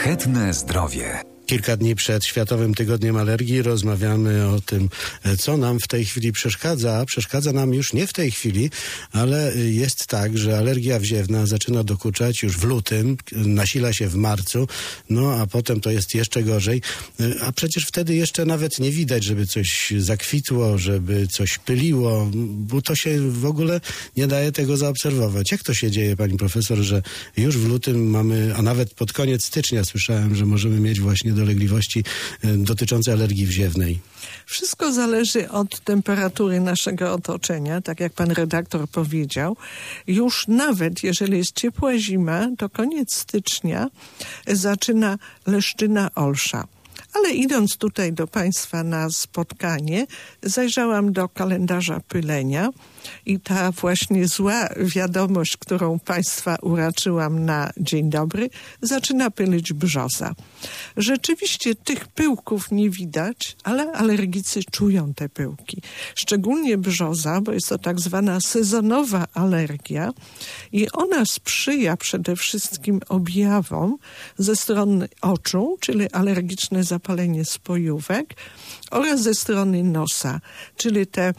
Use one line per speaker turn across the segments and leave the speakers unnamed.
Szlachetne zdrowie.
Kilka dni przed Światowym Tygodniem Alergii rozmawiamy o tym, co nam w tej chwili przeszkadza. A przeszkadza nam już nie w tej chwili, ale jest tak, że alergia wziewna zaczyna dokuczać już w lutym, nasila się w marcu, no a potem to jest jeszcze gorzej. A przecież wtedy jeszcze nawet nie widać, żeby coś zakwitło, żeby coś pyliło, bo to się w ogóle nie daje tego zaobserwować. Jak to się dzieje, pani profesor, że już w lutym mamy, a nawet pod koniec stycznia słyszałem, że możemy mieć właśnie dolegliwości dotyczące alergii wziewnej?
Wszystko zależy od temperatury naszego otoczenia, tak jak pan redaktor powiedział. Już nawet jeżeli jest ciepła zima, to koniec stycznia zaczyna leszczyna olsza. Ale idąc tutaj do państwa na spotkanie, zajrzałam do kalendarza pylenia i ta właśnie zła wiadomość, którą państwa uraczyłam na dzień dobry, zaczyna pylić brzoza. Rzeczywiście tych pyłków nie widać, ale alergicy czują te pyłki. Szczególnie brzoza, bo jest to tak zwana sezonowa alergia i ona sprzyja przede wszystkim objawom ze strony oczu, czyli alergiczne zapalenie spojówek, oraz ze strony nosa, czyli te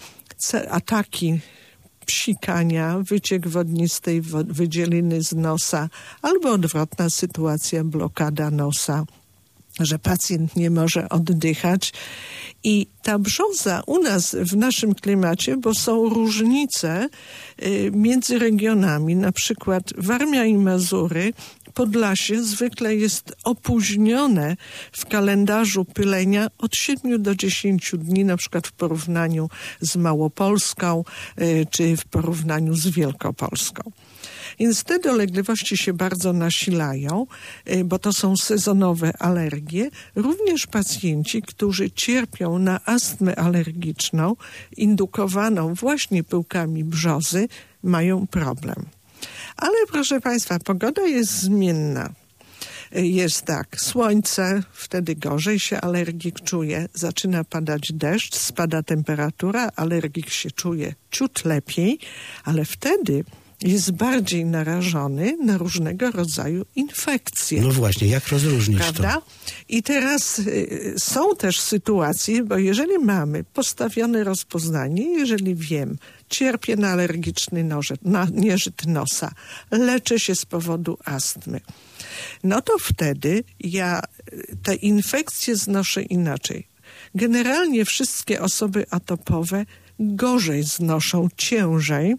ataki psikania, wyciek wodnistej wydzieliny z nosa albo odwrotna sytuacja, blokada nosa, że pacjent nie może oddychać. I ta brzoza u nas w naszym klimacie, bo są różnice między regionami, na przykład Warmia i Mazury, Podlasie zwykle jest opóźnione w kalendarzu pylenia od 7 do 10 dni, na przykład w porównaniu z Małopolską czy w porównaniu z Wielkopolską. Więc te dolegliwości się bardzo nasilają, bo to są sezonowe alergie. Również pacjenci, którzy cierpią na astmę alergiczną indukowaną właśnie pyłkami brzozy, mają problem. Ale proszę państwa, pogoda jest zmienna. Jest tak, słońce, wtedy gorzej się alergik czuje, zaczyna padać deszcz, spada temperatura, alergik się czuje ciut lepiej, ale wtedy jest bardziej narażony na różnego rodzaju infekcje.
No właśnie, jak rozróżnić
prawda?
to?
I teraz są też sytuacje, bo jeżeli mamy postawione rozpoznanie, jeżeli wiem, cierpię na alergiczny nieżyt nosa, leczę się z powodu astmy, no to wtedy ja te infekcje znoszę inaczej. Generalnie wszystkie osoby atopowe gorzej znoszą, ciężej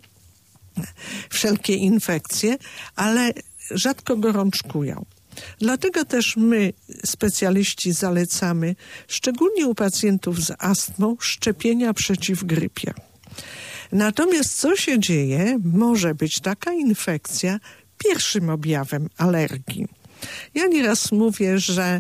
wszelkie infekcje, ale rzadko gorączkują. Dlatego też my, specjaliści, zalecamy, szczególnie u pacjentów z astmą, szczepienia przeciw grypie. Natomiast co się dzieje? Może być taka infekcja pierwszym objawem alergii. Ja nieraz mówię, że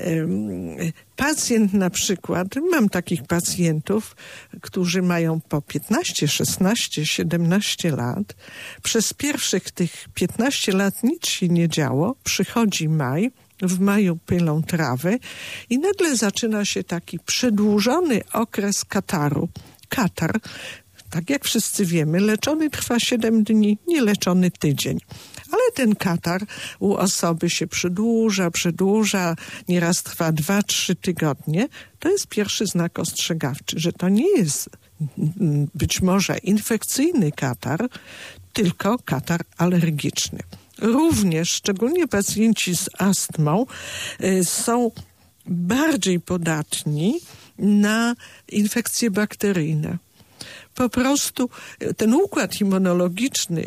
pacjent na przykład, mam takich pacjentów, którzy mają po 15, 16, 17 lat. Przez pierwszych tych 15 lat nic się nie działo. Przychodzi maj, w maju pylą trawy i nagle zaczyna się taki przedłużony okres kataru. Katar, tak jak wszyscy wiemy, leczony trwa 7 dni, nieleczony tydzień. Ale ten katar u osoby się przedłuża, nieraz trwa 2-3 tygodnie. To jest pierwszy znak ostrzegawczy, że to nie jest być może infekcyjny katar, tylko katar alergiczny. Również, szczególnie pacjenci z astmą, są bardziej podatni na infekcje bakteryjne. Po prostu ten układ immunologiczny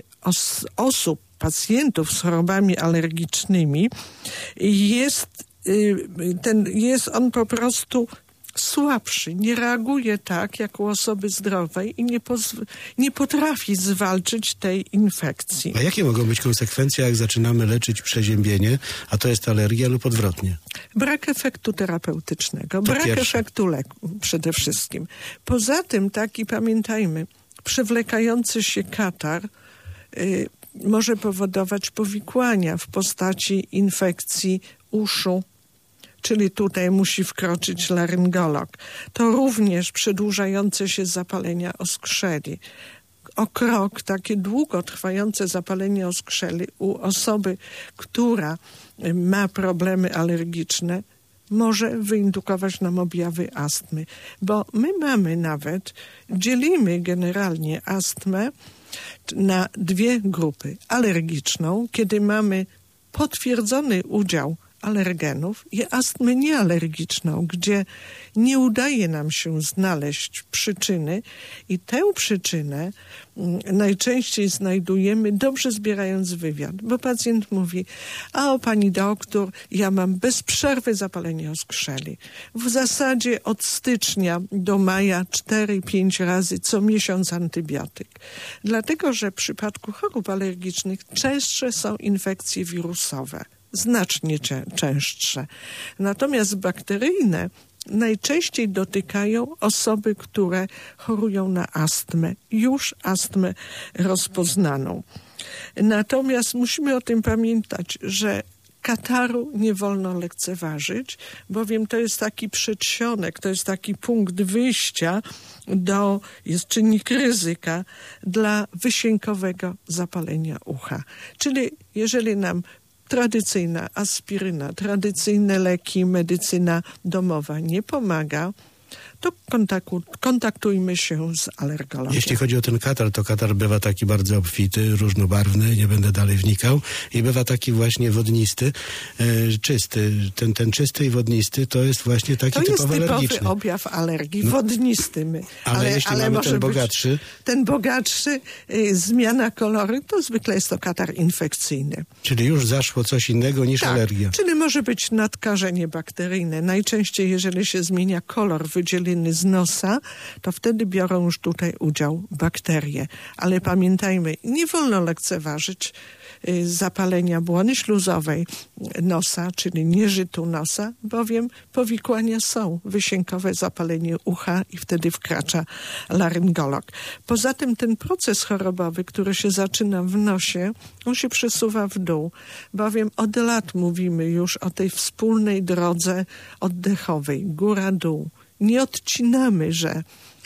pacjentów z chorobami alergicznymi jest on po prostu słabszy, nie reaguje tak jak u osoby zdrowej i nie potrafi zwalczyć tej infekcji.
A jakie mogą być konsekwencje, jak zaczynamy leczyć przeziębienie, a to jest alergia lub odwrotnie?
Brak efektu terapeutycznego, brak efektu leku przede wszystkim. Poza tym, pamiętajmy, przewlekający się katar może powodować powikłania w postaci infekcji uszu, czyli tutaj musi wkroczyć laryngolog. To również przedłużające się zapalenia oskrzeli. o krok takie długotrwające zapalenie oskrzeli u osoby, która ma problemy alergiczne, może wyindukować nam objawy astmy. Bo my dzielimy generalnie astmę na dwie grupy. Alergiczną, kiedy mamy potwierdzony udział alergenów, i astmę niealergiczną, gdzie nie udaje nam się znaleźć przyczyny i tę przyczynę najczęściej znajdujemy dobrze zbierając wywiad, bo pacjent mówi: a pani doktor, ja mam bez przerwy zapalenie oskrzeli. W zasadzie od stycznia do maja 4-5 razy co miesiąc antybiotyk. Dlatego, że w przypadku chorób alergicznych częstsze są infekcje wirusowe. Znacznie częstsze. Natomiast bakteryjne najczęściej dotykają osoby, które chorują na astmę, już astmę rozpoznaną. Natomiast musimy o tym pamiętać, że kataru nie wolno lekceważyć, bowiem to jest taki przedsionek, to jest taki punkt wyjścia jest czynnik ryzyka dla wysiękowego zapalenia ucha. Czyli jeżeli nam tradycyjna aspiryna, tradycyjne leki, medycyna domowa nie pomaga, to kontaktujmy się z alergologiem.
Jeśli chodzi o ten katar, to katar bywa taki bardzo obfity, różnobarwny, nie będę dalej wnikał, i bywa taki właśnie wodnisty, czysty. Ten czysty i wodnisty to jest właśnie taki typowo alergiczny.
To jest typowy objaw alergii, wodnisty.
Ale jeśli mamy ten bogatszy...
Ten bogatszy, zmiana koloru, to zwykle jest to katar infekcyjny.
Czyli już zaszło coś innego niż alergia.
Czyli może być nadkażenie bakteryjne. Najczęściej, jeżeli się zmienia kolor wydzieliny z nosa, to wtedy biorą już tutaj udział bakterie. Ale pamiętajmy, nie wolno lekceważyć zapalenia błony śluzowej nosa, czyli nieżytu nosa, bowiem powikłania są. Wysiękowe zapalenie ucha i wtedy wkracza laryngolog. Poza tym ten proces chorobowy, który się zaczyna w nosie, on się przesuwa w dół, bowiem od lat mówimy już o tej wspólnej drodze oddechowej, góra-dół. Nie odcinamy, że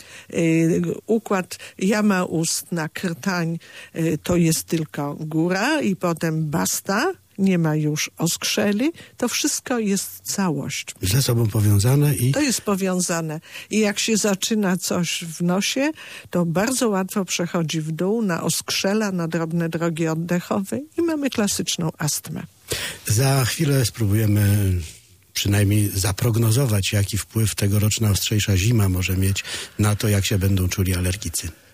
układ jama ustna, krtań to jest tylko góra i potem basta, nie ma już oskrzeli. To wszystko jest całość.
Ze sobą powiązane i...
To jest powiązane. I jak się zaczyna coś w nosie, to bardzo łatwo przechodzi w dół na oskrzela, na drobne drogi oddechowe i mamy klasyczną astmę.
Za chwilę spróbujemy przynajmniej zaprognozować, jaki wpływ tegoroczna ostrzejsza zima może mieć na to, jak się będą czuli alergicy.